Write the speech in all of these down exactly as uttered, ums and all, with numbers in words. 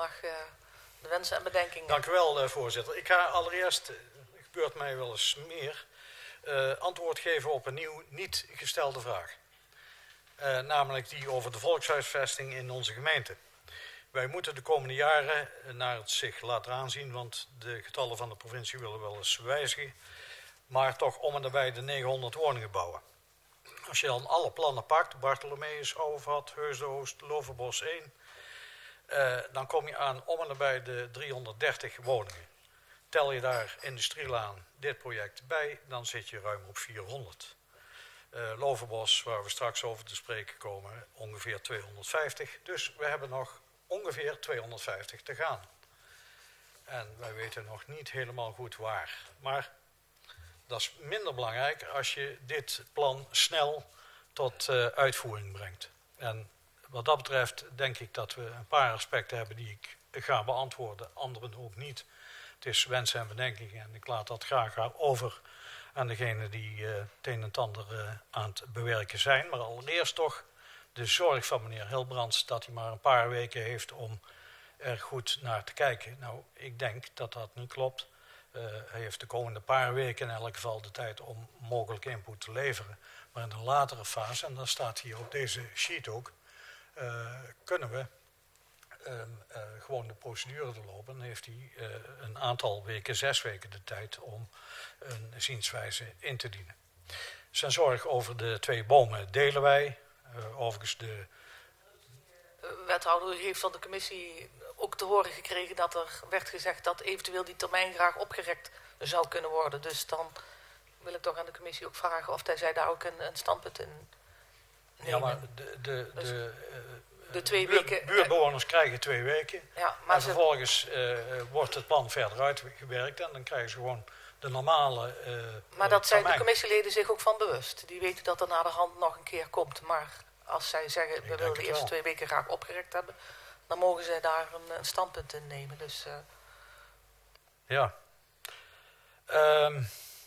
mag uh, de wensen en bedenkingen. Dank u wel, uh, voorzitter. Ik ga allereerst, uh, gebeurt mij wel eens meer, uh, antwoord geven op een nieuw niet gestelde vraag. Uh, namelijk die over de volkshuisvesting in onze gemeente. Wij moeten de komende jaren naar het zich laten aanzien, want de getallen van de provincie willen wel eens wijzigen, maar toch om en nabij de negenhonderd woningen bouwen. Als je dan alle plannen pakt, Bartholomeus, Oudevat, Heusden-Oost, Lovenbos één, uh, dan kom je aan om en nabij de driehonderddertig woningen. Tel je daar Industrielaan, dit project bij, dan zit je ruim op vierhonderd. Uh, Lovenbos, waar we straks over te spreken komen, ongeveer tweehonderdvijftig. Dus we hebben nog ongeveer tweehonderdvijftig te gaan. En wij weten nog niet helemaal goed waar. Maar dat is minder belangrijk als je dit plan snel tot uh, uitvoering brengt. En wat dat betreft denk ik dat we een paar aspecten hebben die ik ga beantwoorden, anderen ook niet. Het is wensen en bedenkingen en ik laat dat graag over aan degenen die uh, het een en het ander uh, aan het bewerken zijn. Maar allereerst toch de zorg van meneer Hilbrands dat hij maar een paar weken heeft om er goed naar te kijken. Nou, ik denk dat dat niet klopt. Uh, hij heeft de komende paar weken in elk geval de tijd om mogelijke input te leveren. Maar in een latere fase, en dat staat hier op deze sheet ook, uh, kunnen we uh, uh, gewoon de procedure doorlopen. Dan heeft hij uh, een aantal weken, zes weken de tijd om een zienswijze in te dienen. Zijn zorg over de twee bomen delen wij. Uh, overigens de... Wethouder, u heeft van de commissie ook te horen gekregen dat er werd gezegd dat eventueel die termijn graag opgerekt zou kunnen worden. Dus dan wil ik toch aan de commissie ook vragen of zij daar ook een, een standpunt in nemen. Ja, maar de, de, dus de, uh, de twee buur, weken, buurtbewoners uh, krijgen twee weken. Ja, maar en ze... vervolgens uh, wordt het plan verder uitgewerkt en dan krijgen ze gewoon de normale uh, Maar dat zijn termijn. de commissieleden zich ook van bewust. Die weten dat er na de hand nog een keer komt. Maar als zij zeggen, we willen de eerste wel. twee weken graag opgerekt hebben, dan mogen zij daar een, een standpunt in nemen. Dus, uh... Ja. Um,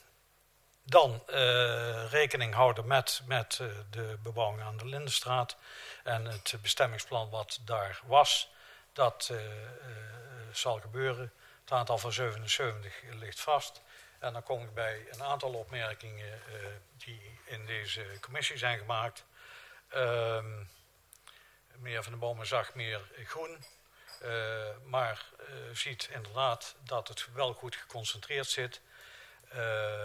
dan uh, rekening houden met, met uh, de bebouwing aan de Lindenstraat en het bestemmingsplan wat daar was. Dat uh, uh, zal gebeuren. Het aantal van zevenenzeventig ligt vast. En dan kom ik bij een aantal opmerkingen uh, die in deze commissie zijn gemaakt. Uh, meneer Van den Bomen zag meer groen, uh, maar uh, ziet inderdaad dat het wel goed geconcentreerd zit. Uh,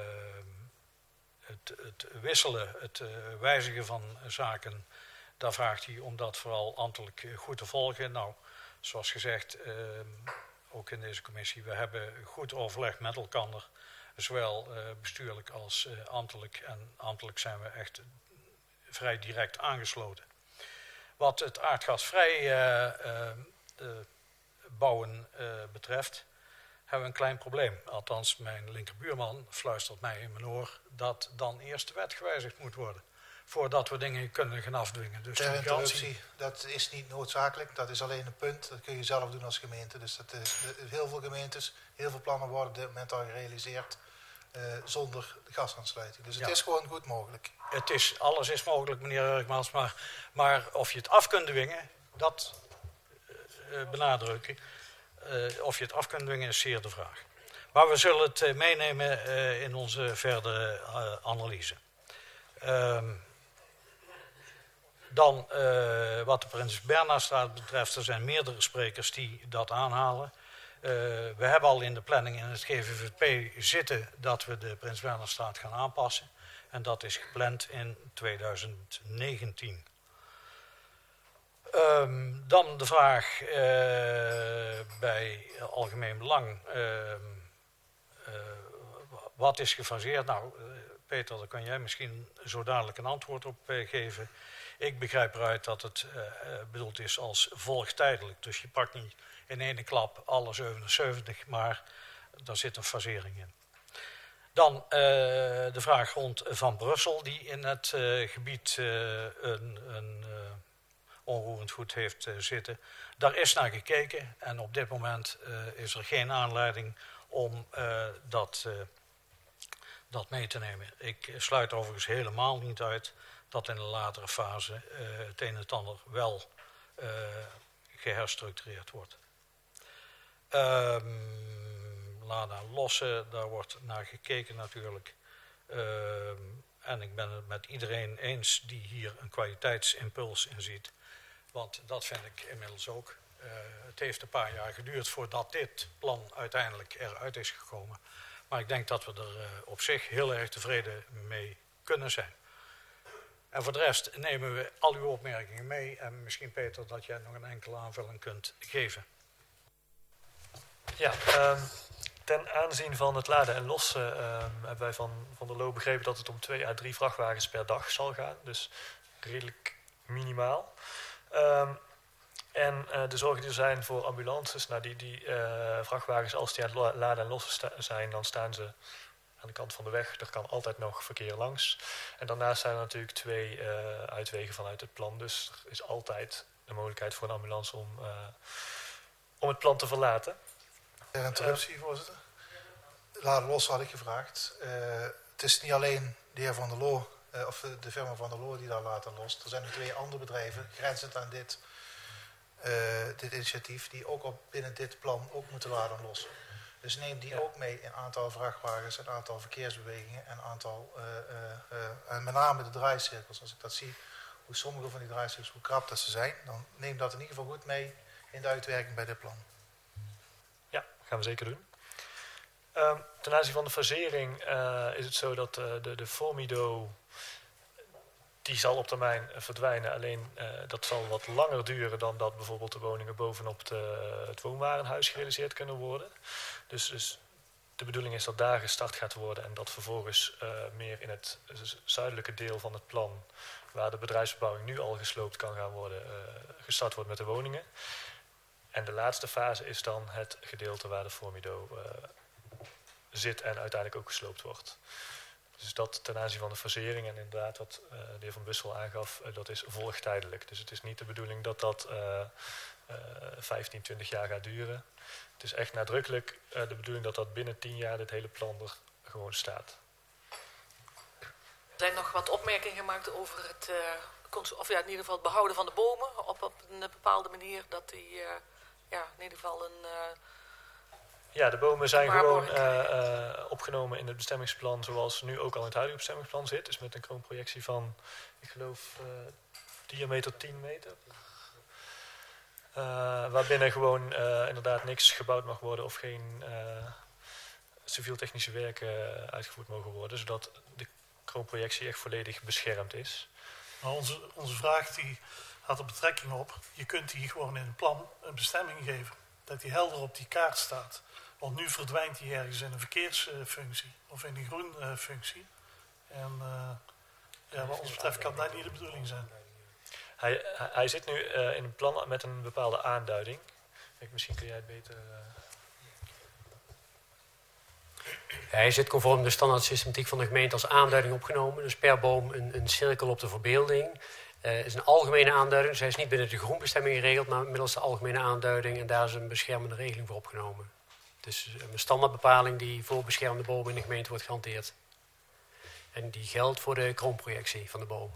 het, het wisselen, het uh, wijzigen van zaken, daar vraagt hij om dat vooral ambtelijk goed te volgen. Nou, zoals gezegd, uh, ook in deze commissie, we hebben goed overleg met elkaar. Zowel uh, bestuurlijk als uh, ambtelijk. En ambtelijk zijn we echt vrij direct aangesloten. Wat het aardgasvrij uh, uh, bouwen uh, betreft, hebben we een klein probleem. Althans, mijn linkerbuurman fluistert mij in mijn oor dat dan eerst de wet gewijzigd moet worden. Voordat we dingen kunnen gaan afdwingen. Dus Ter interruptie, dat is niet noodzakelijk. Dat is alleen een punt. Dat kun je zelf doen als gemeente. Dus dat is, heel veel gemeentes, heel veel plannen worden op dit moment al gerealiseerd uh, zonder gasaansluiting. Dus het ja. is gewoon goed mogelijk. Het is, alles is mogelijk, meneer Urkmans, maar, maar of je het af kunt dwingen, dat uh, benadruk ik. Uh, of je het af kunt dwingen is zeer de vraag. Maar we zullen het uh, meenemen uh, in onze verdere uh, analyse. Um, Dan uh, wat de Prins Bernhardstraat betreft, er zijn meerdere sprekers die dat aanhalen. Uh, we hebben al in de planning in het G V V P zitten dat we de Prins Bernhardstraat gaan aanpassen. En dat is gepland in tweeduizend negentien. Um, dan de vraag uh, bij Algemeen Belang. Uh, uh, wat is gefaseerd? Nou, uh, Peter, daar kan jij misschien zo dadelijk een antwoord op uh, geven. Ik begrijp eruit dat het uh, bedoeld is als volgt tijdelijk. Dus je pakt niet in één klap alle zevenenzeventig, maar daar zit een fasering in. Dan uh, de vraag rond Van Brussel, die in het uh, gebied uh, een, een uh, onroerend goed heeft uh, zitten. Daar is naar gekeken en op dit moment uh, is er geen aanleiding om uh, dat, uh, dat mee te nemen. Ik sluit overigens helemaal niet uit dat in een latere fase uh, het een en het ander wel uh, geherstructureerd wordt. Um, laden lossen, daar wordt naar gekeken natuurlijk. Um, en ik ben het met iedereen eens die hier een kwaliteitsimpuls in ziet. Want dat vind ik inmiddels ook. Uh, het heeft een paar jaar geduurd voordat dit plan uiteindelijk eruit is gekomen. Maar ik denk dat we er uh, op zich heel erg tevreden mee kunnen zijn. En voor de rest nemen we al uw opmerkingen mee. En misschien Peter dat jij nog een enkele aanvulling kunt geven. Ja, um, ten aanzien van het laden en lossen um, hebben wij van, van der Loo begrepen dat het om twee à drie vrachtwagens per dag zal gaan. Dus redelijk minimaal. Um, en uh, de zorgen die er zijn voor ambulances, nou die, die uh, vrachtwagens als die aan het laden en lossen sta- zijn, dan staan ze aan de kant van de weg. Er kan altijd nog verkeer langs. En daarnaast zijn er natuurlijk twee uh, uitwegen vanuit het plan. Dus er is altijd de mogelijkheid voor een ambulance om, uh, om het plan te verlaten. Ter interruptie, voorzitter. Laden los had ik gevraagd. Uh, het is niet alleen de heer Van der Loo, uh, of de firma Van der Loo die daar laten lost. Er zijn nog twee andere bedrijven, grenzend aan dit, uh, dit initiatief, die ook op binnen dit plan ook moeten laden lossen. Dus neem die ja. ook mee in aantal vrachtwagens, een aantal verkeersbewegingen en een aantal, uh, uh, uh, en met name de draaicirkels. Als ik dat zie, hoe sommige van die draaicirkels, hoe krap dat ze zijn, dan neem dat in ieder geval goed mee in de uitwerking bij dit plan. Ja, gaan we zeker doen. Um, ten aanzien van de fasering uh, is het zo dat uh, de, de Formido, die zal op termijn uh, verdwijnen. Alleen uh, dat zal wat langer duren dan dat bijvoorbeeld de woningen bovenop de, het woonwarenhuis gerealiseerd kunnen worden. Dus, dus de bedoeling is dat daar gestart gaat worden en dat vervolgens uh, meer in het zuidelijke deel van het plan, waar de bedrijfsbebouwing nu al gesloopt kan gaan worden, uh, gestart wordt met de woningen. En de laatste fase is dan het gedeelte waar de Formido uh, zit en uiteindelijk ook gesloopt wordt. Dus dat ten aanzien van de fasering en inderdaad wat uh, de heer Van Bussel aangaf, uh, dat is volgtijdelijk. Dus het is niet de bedoeling dat dat uh, uh, vijftien, twintig jaar gaat duren. Het is echt nadrukkelijk uh, de bedoeling dat dat binnen tien jaar dit hele plan er gewoon staat. Er zijn nog wat opmerkingen gemaakt over het, uh, of ja, in ieder geval het behouden van de bomen op, op een bepaalde manier dat die uh, ja, in ieder geval een... Uh, Ja, de bomen zijn gewoon uh, uh, opgenomen in het bestemmingsplan zoals nu ook al in het huidige bestemmingsplan zit. Dus met een kroonprojectie van, ik geloof, uh, diameter tien meter. Uh, waarbinnen gewoon uh, inderdaad niks gebouwd mag worden of geen uh, civiel-technische werken uh, uitgevoerd mogen worden. Zodat de kroonprojectie echt volledig beschermd is. Nou, onze, onze vraag die had er betrekking op. Je kunt die gewoon in een plan een bestemming geven. Dat die helder op die kaart staat. Want nu verdwijnt die ergens in een verkeersfunctie of in een groenfunctie. En uh, ja, wat ons betreft kan dat niet de bedoeling zijn. Hij, hij zit nu uh, in een plan met een bepaalde aanduiding. Kijk, misschien kun jij het beter... Uh... Hij zit conform de standaard systematiek van de gemeente als aanduiding opgenomen. Dus per boom een, een cirkel op de verbeelding. Het uh, is een algemene aanduiding, dus hij is niet binnen de groenbestemming geregeld, maar middels de algemene aanduiding en daar is een beschermende regeling voor opgenomen. Dus een standaardbepaling die voor beschermde bomen in de gemeente wordt gehanteerd. En die geldt voor de kroonprojectie van de boom.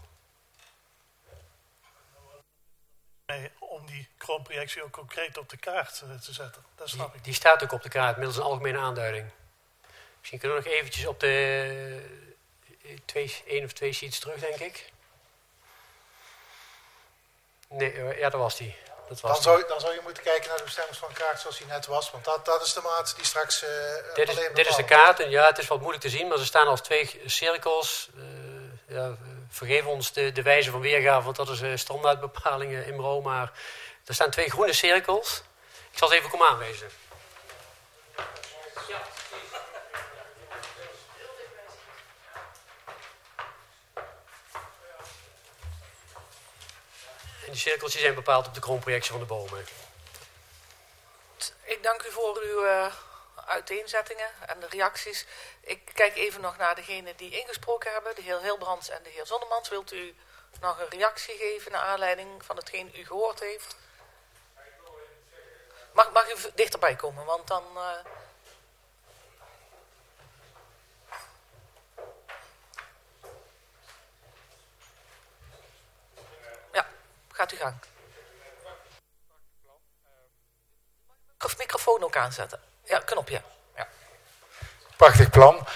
Nee, om die kroonprojectie ook concreet op de kaart uh, te zetten, dat snap die, ik. Die staat ook op de kaart, middels een algemene aanduiding. Misschien kunnen we nog eventjes op de twee, één of twee sheets terug, denk ik. Nee, ja, dat was die. Dat was dan, zou, dan zou je moeten kijken naar de bestemmingsplankaart zoals die net was. Want dat, dat is de maat die straks uh, dit, is, dit is de kaart. En ja, het is wat moeilijk te zien. Maar ze staan als twee cirkels. Uh, ja, vergeef ons de, de wijze van weergave. Want dat is uh, standaardbepalingen in Bro. Maar er staan twee groene cirkels. Ik zal ze even komen aanwijzen. Ja. En die cirkeltjes zijn bepaald op de kroonprojectie van de bomen. Ik dank u voor uw uh, uiteenzettingen en de reacties. Ik kijk even nog naar degenen die ingesproken hebben. De heer Hilbrands en de heer Zonnemans. Wilt u nog een reactie geven naar aanleiding van hetgeen u gehoord heeft? Mag, mag u dichterbij komen, want dan... Uh, Gaat u gang. Microfoon microfoon ook aanzetten. Ja, knopje. Ja. Prachtig plan.